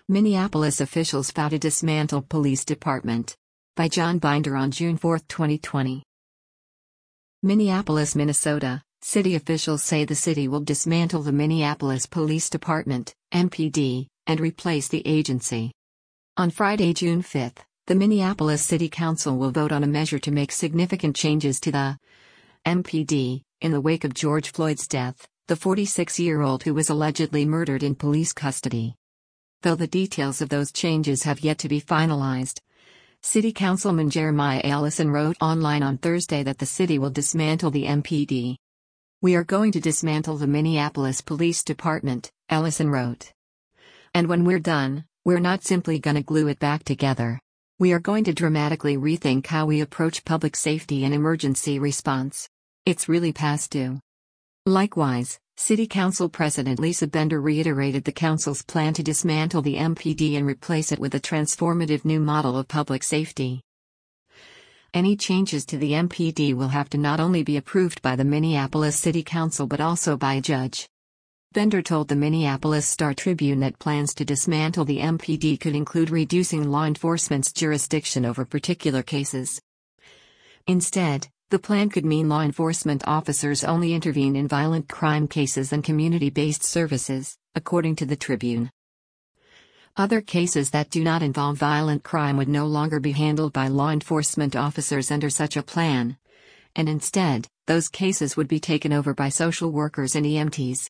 Minneapolis officials vow to dismantle police department. By John Binder on June 4, 2020. Minneapolis, Minnesota. City officials say the city will dismantle the Minneapolis Police Department, MPD, and replace the agency. On Friday, June 5, the Minneapolis City Council will vote on a measure to make significant changes to the MPD, in the wake of George Floyd's death, the 46-year-old who was allegedly murdered in police custody. Though the details of those changes have yet to be finalized, City Councilman Jeremiah Ellison wrote online on Thursday that the city will dismantle the MPD. "We are going to dismantle the Minneapolis Police Department," Ellison wrote. "And when we're done, we're not simply gonna glue it back together. We are going to dramatically rethink how we approach public safety and emergency response. It's really past due." Likewise, City Council President Lisa Bender reiterated the council's plan to dismantle the MPD and replace it with a transformative new model of public safety. Any changes to the MPD will have to not only be approved by the Minneapolis City Council but also by a judge. Bender told the Minneapolis Star-Tribune that plans to dismantle the MPD could include reducing law enforcement's jurisdiction over particular cases. Instead, the plan could mean law enforcement officers only intervene in violent crime cases and community-based services, according to the Tribune. Other cases that do not involve violent crime would no longer be handled by law enforcement officers under such a plan, and instead, those cases would be taken over by social workers and EMTs.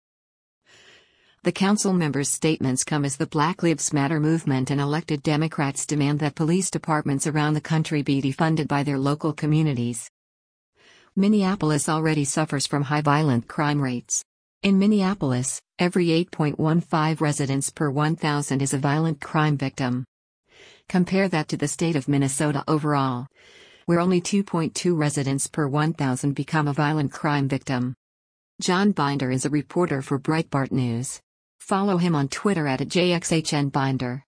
The council members' statements come as the Black Lives Matter movement and elected Democrats demand that police departments around the country be defunded by their local communities. Minneapolis already suffers from high violent crime rates. In Minneapolis, every 8.15 residents per 1,000 is a violent crime victim. Compare that to the state of Minnesota overall, where only 2.2 residents per 1,000 become a violent crime victim. John Binder is a reporter for Breitbart News. Follow him on Twitter @JXHNBinder.